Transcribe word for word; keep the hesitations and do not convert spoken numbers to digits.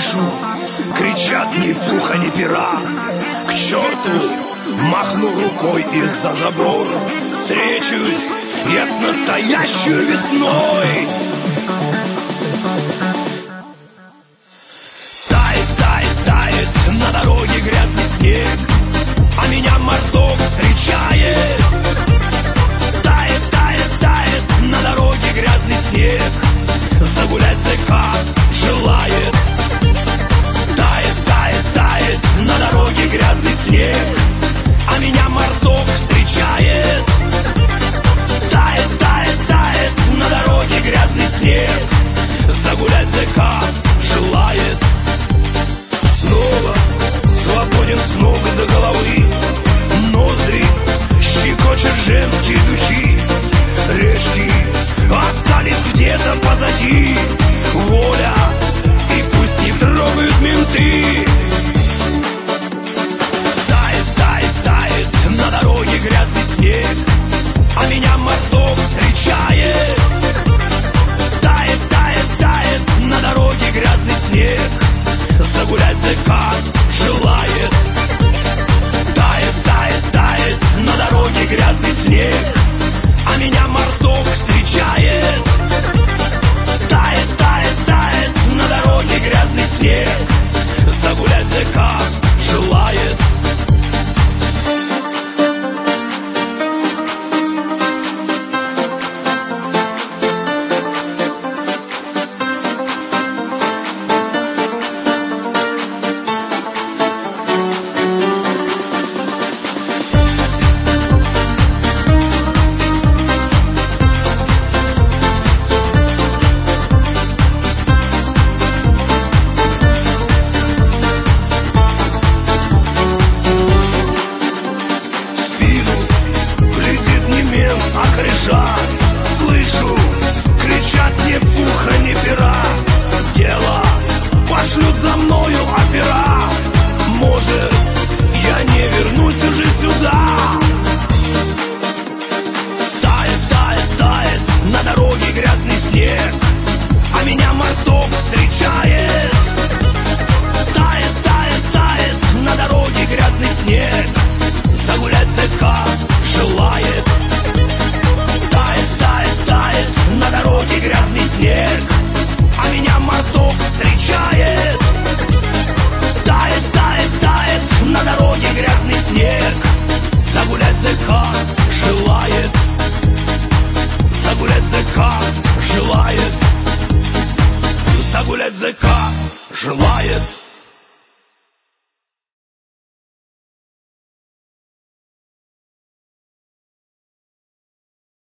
слышу, кричат ни пуха, ни пера. К черту, махну рукой из-за забор. Встречусь я с настоящей весной. Тает, тает, тает на дороге грязный снег, а меня мордок встречает. Тает, тает, тает на дороге грязный снег, загулять зэка желает. Тает, тает, тает на дороге грязный снег, а меня мордок встречает. Тает, тает, тает на дороге грязный снег, загулять зэка желает. Снова свободен с ног до головы, ноздри щекочет женские духи. Решки остались где-то позади, воля, и пусть не трогают менты. Тает, тает, тает на дороге грязный снег, а меня мордок встречает. Тает, тает, тает на дороге грязный снег, загулять зэка желает. Тает, тает, тает на дороге грязный снег, а меня мордок встречает. Тает, тает, тает на дороге грязный снег, загулять зэка желает. Слышу, кричат ни пуха, ни пера. Дело пошлют за мною опера. Может, я не вернусь уже сюда. Тает, тает, тает на дороге грязный снег, а меня мордок встречает. Тает, тает, тает на дороге грязный снег, загулять зэка желает. На дороге грязный снег, а меня мордок встречает. Тает, тает, тает на дороге грязный снег, загулять зэка желает. Загулять зэка желает. Загулять зэка желает.